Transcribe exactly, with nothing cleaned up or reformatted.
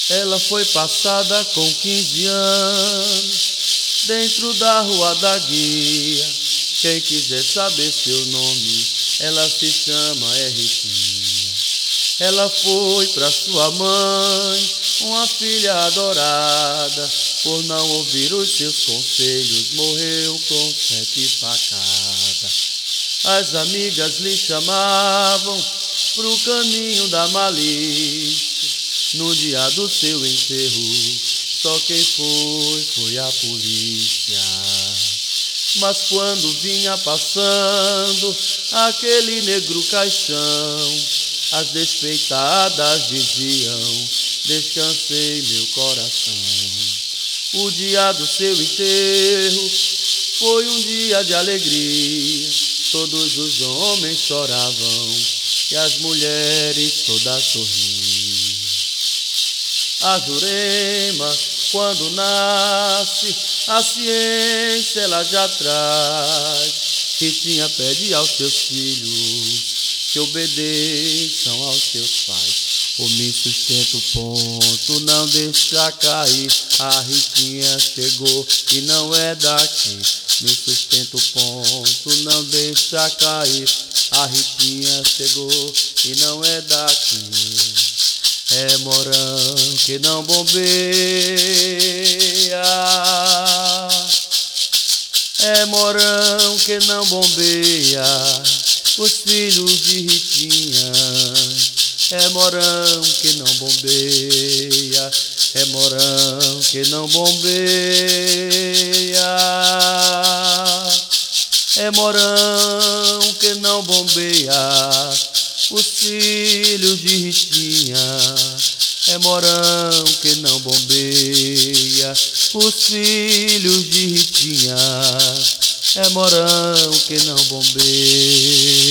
Ela foi passada com quinze anos dentro da Rua da Guia. Quem quiser saber seu nome, ela se chama é Ritinha. Ela foi pra sua mãe, uma filha adorada. Por não ouvir os seus conselhos, morreu com sete facadas. As amigas lhe chamavam pro caminho da malícia. No dia do seu enterro, só quem foi, foi a polícia. Mas quando vinha passando aquele negro caixão, as despeitadas diziam: descansei meu coração. O dia do seu enterro foi um dia de alegria. Todos os homens choravam e as mulheres todas sorriam. A Jurema, quando nasce, a ciência ela já traz. Ritinha pede aos seus filhos que obedeçam aos seus pais. O me sustenta o ponto, não deixa cair. A Ritinha chegou e não é daqui. Me sustenta o ponto, não deixa cair. A Ritinha chegou e não é daqui. É Morão que não bombeia, é Morão que não bombeia os filhos de Ritinha. É Morão que não bombeia, é Morão que não bombeia, é Morão que não bombeia os filhos de Ritinha. É Morão que não bombeia os filhos de Ritinha. É Morão que não bombeia.